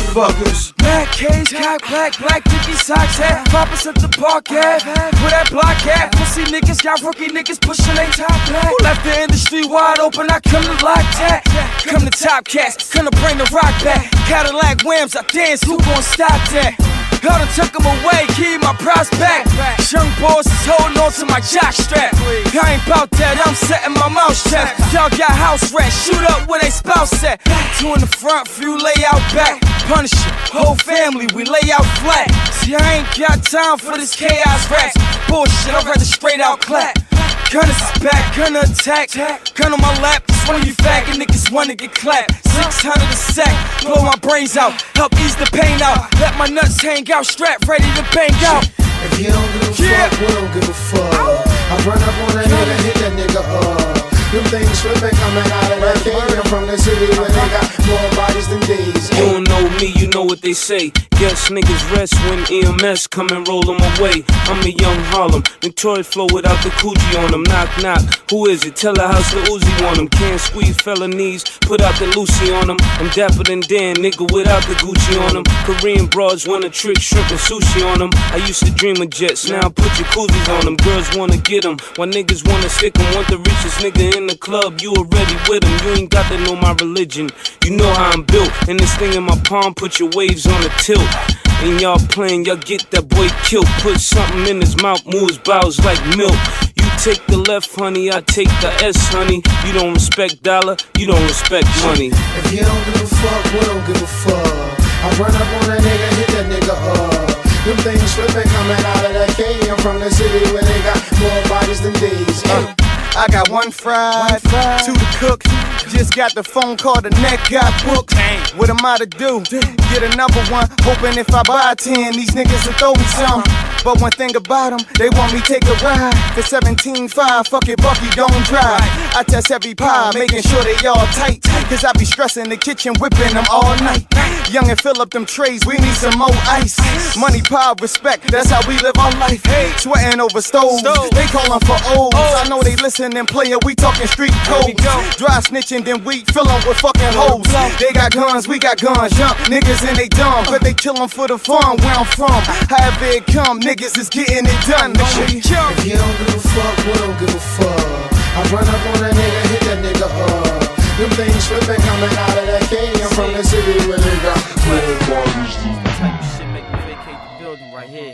motherfuckers. Mad cage, cock, black Dickie socks hat. 5% the park at. Where that block at? Pussy niggas, y'all rookie niggas pushing they top back. Who left the industry wide open? I come to lock that. Come to Top Cats, come to bring the rock back. Cadillac Whams, I dance, who gon' stop that? I done took him away, keep my prize back. Young boys is holding on to my jock strap. I ain't bout that, I'm setting my mouth shut. Y'all got house rats, shoot up where they spouse at. Two in the front, few lay out back. Punish it, whole family, we lay out flat. See, I ain't got time for this chaos raps. Bullshit, I'd rather straight out clap. Gunners is back, gunner attack. Gun on my lap, just one of you faggot niggas wanna get clapped. 600 a sack, blow my brains out, help ease the pain out. Let my nuts hang out, strapped, ready to bang out. If you don't give a fuck, we don't give a fuck. I run up on that nigga, hit that nigga up. Them things flipping coming out of that cave from the city where they got more bodies than days. You don't know me, you know what they say. Guess niggas rest when EMS come and roll them away. I'm a young Harlem, Notorious flow without the coochie on them. Knock, knock, who is it? Tell her house the Uzi on them. Can't squeeze felonies, put out the Lucy on them. I'm dapper than Dan, nigga, without the Gucci on them. Korean broads wanna trick, shrimp and sushi on them. I used to dream of jets, now I put jacuzzis on them. Girls wanna get them, while niggas wanna stick them. Want the richest nigga in the club, you already with him. You ain't got to know my religion, you know how I'm built. And this thing in my palm, put your waves on a tilt. And y'all playing, y'all get that boy killed. Put something in his mouth, move his bowels like milk. You take the left, honey, I take the S, honey. You don't respect dollar, you don't respect money. If you don't give a fuck, we don't give a fuck. I run up on that nigga, hit that nigga up. Them things flipping coming out of that cave. I'm from the city where they got more bodies than days. I got one fried, two to cook. Just got the phone call, the neck got booked. What am I to do? Get another one. Hoping if I buy 10, these niggas will throw me some. But one thing about them, they want me take a ride. For 17.5, fuck it, Bucky, don't drive. I test every pie, making sure they all tight. Cause I be stressing the kitchen, whipping them all night. Young and fill up them trays, we need some more ice. Money, power, respect, that's how we live our life. Sweating over stoves, they callin' for O's. I know they listening, playin', we talking street codes. Dry snitching, then we fill 'em with fucking hoes. They got guns, we got guns. Young niggas and they dumb, but they killin' for the fun where I'm from. However it come, niggas is getting it done. If you don't give a fuck, we don't give a fuck. I run up on that nigga, hit that nigga up. Them things flipping coming out of that cave. I'm from the city where they got more bodies than